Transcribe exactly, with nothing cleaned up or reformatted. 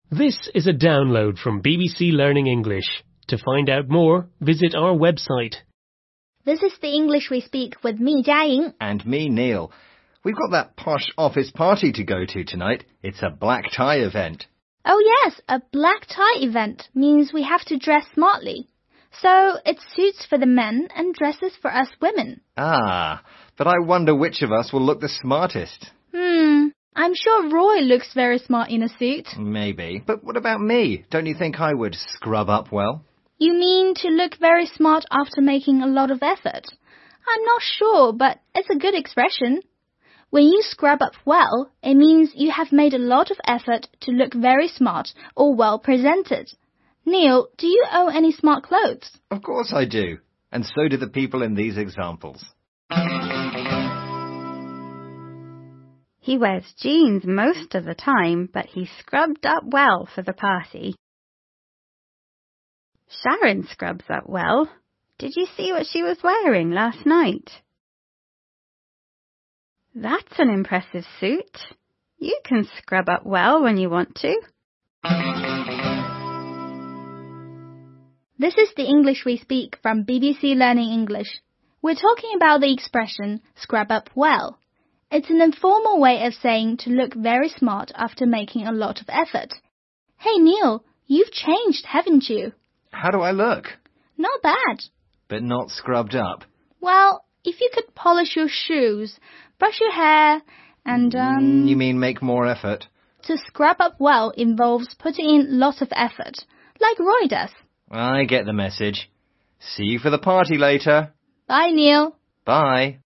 This is a download from B B C Learning English. To find out more, visit our website. This is the English we speak with me, Jiaying. And me, Neil. We've got that posh office party to go to tonight. It's a black tie event. Oh yes, a black tie event means we have to dress smartly. So it's suits for the men and dresses for us women. Ah, but I wonder which of us will look the smartest. Hmm, I'm sure Roy looks very smart in a suit. Maybe, but what about me? Don't you think I would scrub up well? You mean to look very smart after making a lot of effort? I'm not sure, but it's a good expression. When you scrub up well, it means you have made a lot of effort to look very smart or well presented. Neil, do you own any smart clothes? Of course I do. And so do the people in these examples. He wears jeans most of the time, but he scrubbed up well for the party. Sharon scrubs up well. Did you see what she was wearing last night? That's an impressive suit. You can scrub up well when you want to. This is the English we speak from B B C Learning English. We're talking about the expression scrub up well. It's an informal way of saying to look very smart after making a lot of effort. Hey Neil, you've changed, haven't you? How do I look? Not bad. But not scrubbed up. Well, if you could polish your shoes, brush your hair, and, um... You mean make more effort? To scrub up well involves putting in lots of effort, like Roy does. I get the message. See you for the party later. Bye, Neil. Bye.